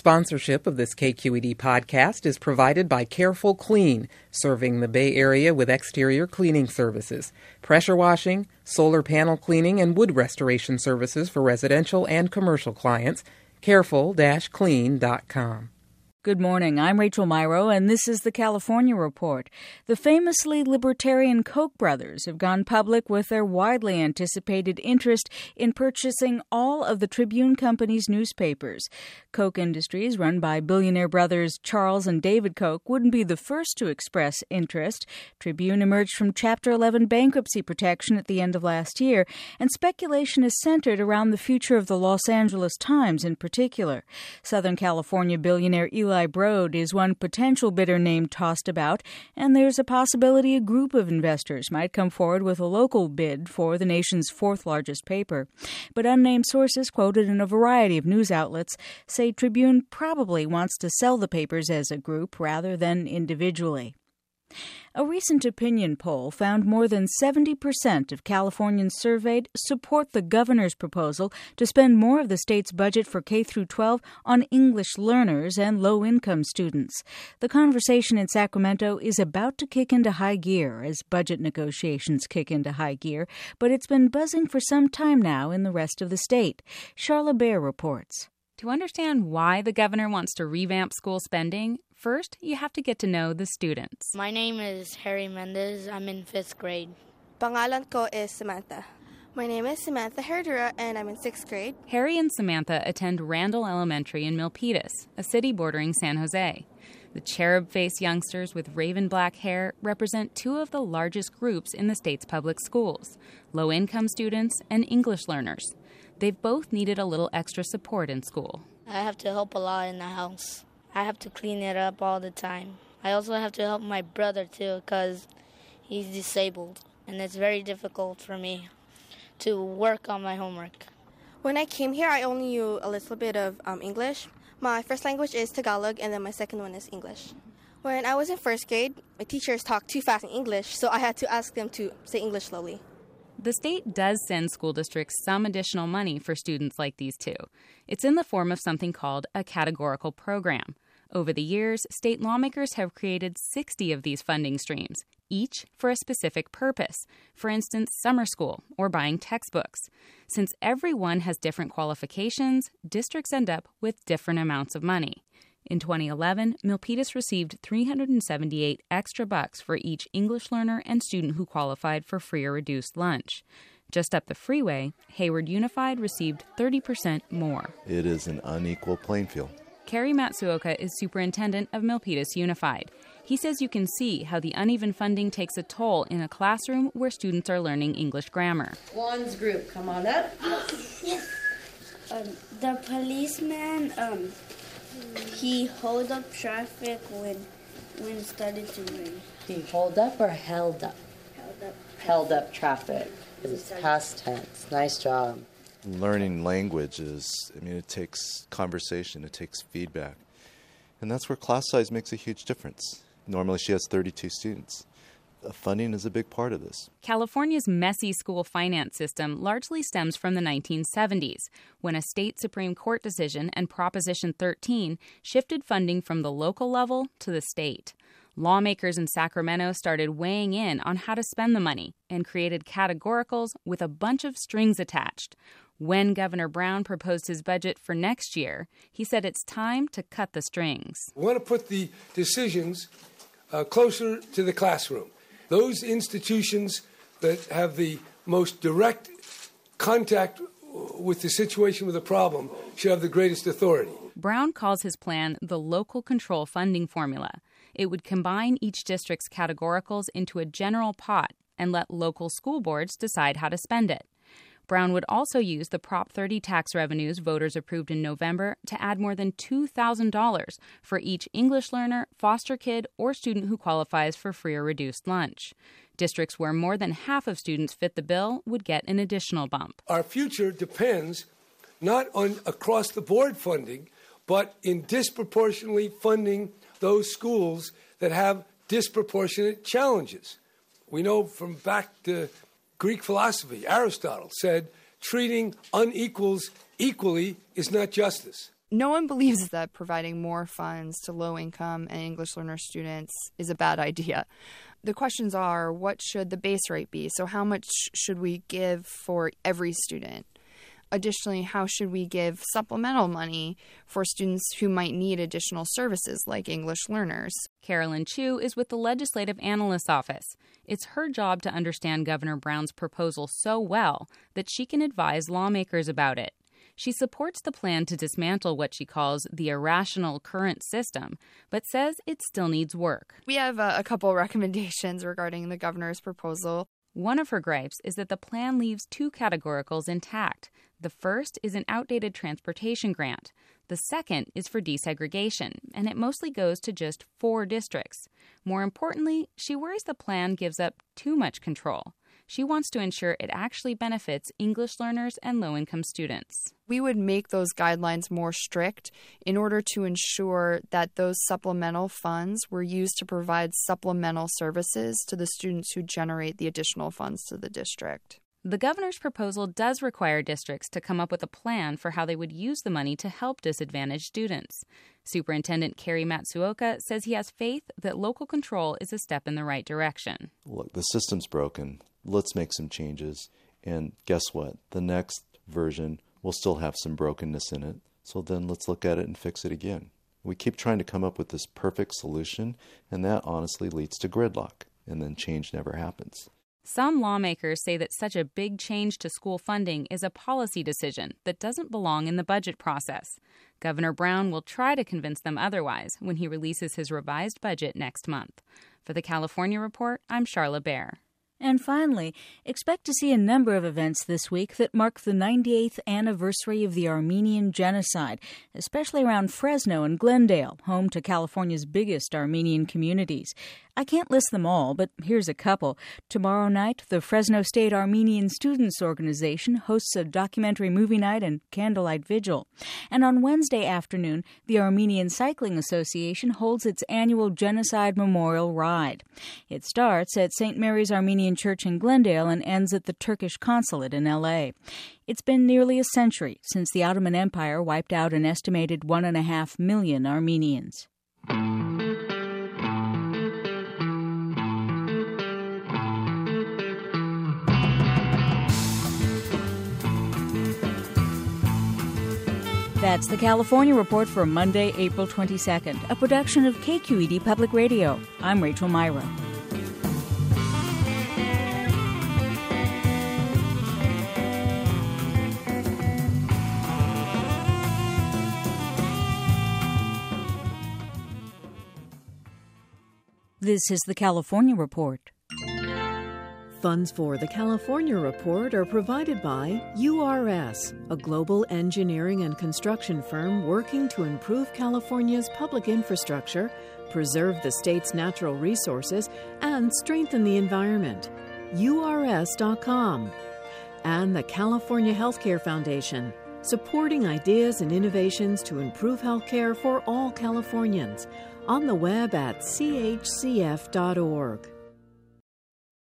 Sponsorship of this KQED podcast is provided by Careful Clean, serving the Bay Area with exterior cleaning services, pressure washing, solar panel cleaning, and wood restoration services for residential and commercial clients. Careful-clean.com. Good morning. I'm Rachel Myrow, and this is the California Report. The famously libertarian Koch brothers have gone public with their widely anticipated interest in purchasing all of the Tribune Company's newspapers. Koch Industries, run by billionaire brothers Charles and David Koch, wouldn't be the first to express interest. Tribune emerged from Chapter 11 bankruptcy protection at the end of last year, and speculation is centered around the future of the Los Angeles Times in particular. Southern California billionaire Eli Broad is one potential bidder name tossed about, and there's a possibility a group of investors might come forward with a local bid for the nation's fourth largest paper. But unnamed sources quoted in a variety of news outlets say Tribune probably wants to sell the papers as a group rather than individually. A recent opinion poll found more than 70% of Californians surveyed support the governor's proposal to spend more of the state's budget for K-12 on English learners and low-income students. The conversation in Sacramento is about to kick into high gear as budget negotiations kick into high gear, but it's been buzzing for some time now in the rest of the state. Charla Bear reports. To understand why the governor wants to revamp school spending, first, you have to get to know the students. My name is Harry Mendez. I'm in 5th grade. Pangalan ko is Samantha. My name is Samantha Herrera, and I'm in 6th grade. Harry and Samantha attend Randall Elementary in Milpitas, a city bordering San Jose. The cherub-faced youngsters with raven black hair represent two of the largest groups in the state's public schools, low-income students and English learners. They've both needed a little extra support in school. I have to help a lot in the house. I have to clean it up all the time. I also have to help my brother, too, because he's disabled, and it's very difficult for me to work on my homework. When I came here, I only knew a little bit of English. My first language is Tagalog, and then my second one is English. When I was in 1st grade, my teachers talked too fast in English, so I had to ask them to say English slowly. The state does send school districts some additional money for students like these two. It's in the form of something called a categorical program. Over the years, state lawmakers have created 60 of these funding streams, each for a specific purpose, for instance, summer school or buying textbooks. Since everyone has different qualifications, districts end up with different amounts of money. In 2011, Milpitas received $378 extra bucks for each English learner and student who qualified for free or reduced lunch. Just up the freeway, Hayward Unified received 30% more. It is an unequal playing field. Kerry Matsuoka is superintendent of Milpitas Unified. He says you can see how the uneven funding takes a toll in a classroom where students are learning English grammar. Juan's group, come on up. Yes. The policeman, he hold up traffic when it started to rain. He hold up or held up? Held up. Held up traffic. It's past tense. Nice job. Learning language it takes conversation, it takes feedback. And that's where class size makes a huge difference. Normally she has 32 students. Funding is a big part of this. California's messy school finance system largely stems from the 1970s, when a state Supreme Court decision and Proposition 13 shifted funding from the local level to the state. Lawmakers in Sacramento started weighing in on how to spend the money and created categoricals with a bunch of strings attached. When Governor Brown proposed his budget for next year, he said it's time to cut the strings. We want to put the decisions closer to the classroom. Those institutions that have the most direct contact with the situation, with the problem, should have the greatest authority. Brown calls his plan the local control funding formula. It would combine each district's categoricals into a general pot and let local school boards decide how to spend it. Brown would also use the Prop 30 tax revenues voters approved in November to add more than $2,000 for each English learner, foster kid, or student who qualifies for free or reduced lunch. Districts where more than half of students fit the bill would get an additional bump. Our future depends not on across-the-board funding, but in disproportionately funding those schools that have disproportionate challenges. We know from back to Greek philosophy, Aristotle said, treating unequals equally is not justice. No one believes that providing more funds to low-income and English learner students is a bad idea. The questions are, what should the base rate be? So how much should we give for every student? Additionally, how should we give supplemental money for students who might need additional services like English learners? Carolyn Chu is with the Legislative Analyst's Office. It's her job to understand Governor Brown's proposal so well that she can advise lawmakers about it. She supports the plan to dismantle what she calls the irrational current system, but says it still needs work. We have a couple recommendations regarding the governor's proposal. One of her gripes is that the plan leaves two categoricals intact. The first is an outdated transportation grant. The second is for desegregation, and it mostly goes to just 4 districts. More importantly, she worries the plan gives up too much control. She wants to ensure it actually benefits English learners and low-income students. We would make those guidelines more strict in order to ensure that those supplemental funds were used to provide supplemental services to the students who generate the additional funds to the district. The governor's proposal does require districts to come up with a plan for how they would use the money to help disadvantaged students. Superintendent Kerry Matsuoka says he has faith that local control is a step in the right direction. Look, the system's broken. Let's make some changes. And guess what? The next version will still have some brokenness in it. So then let's look at it and fix it again. We keep trying to come up with this perfect solution, and that honestly leads to gridlock. And then change never happens. Some lawmakers say that such a big change to school funding is a policy decision that doesn't belong in the budget process. Governor Brown will try to convince them otherwise when he releases his revised budget next month. For the California Report, I'm Charla Bear. And finally, expect to see a number of events this week that mark the 98th anniversary of the Armenian Genocide, especially around Fresno and Glendale, home to California's biggest Armenian communities. I can't list them all, but here's a couple. Tomorrow night, the Fresno State Armenian Students Organization hosts a documentary movie night and candlelight vigil. And on Wednesday afternoon, the Armenian Cycling Association holds its annual Genocide Memorial Ride. It starts at St. Mary's Armenian Church in Glendale and ends at the Turkish Consulate in L.A. It's been nearly a century since the Ottoman Empire wiped out an estimated 1.5 million Armenians. That's the California Report for Monday, April 22nd, a production of KQED Public Radio. I'm Rachel Myrow. This is the California Report. Funds for the California Report are provided by URS, a global engineering and construction firm working to improve California's public infrastructure, preserve the state's natural resources, and strengthen the environment. URS.com. And the California Healthcare Foundation, supporting ideas and innovations to improve healthcare for all Californians. On the web at chcf.org.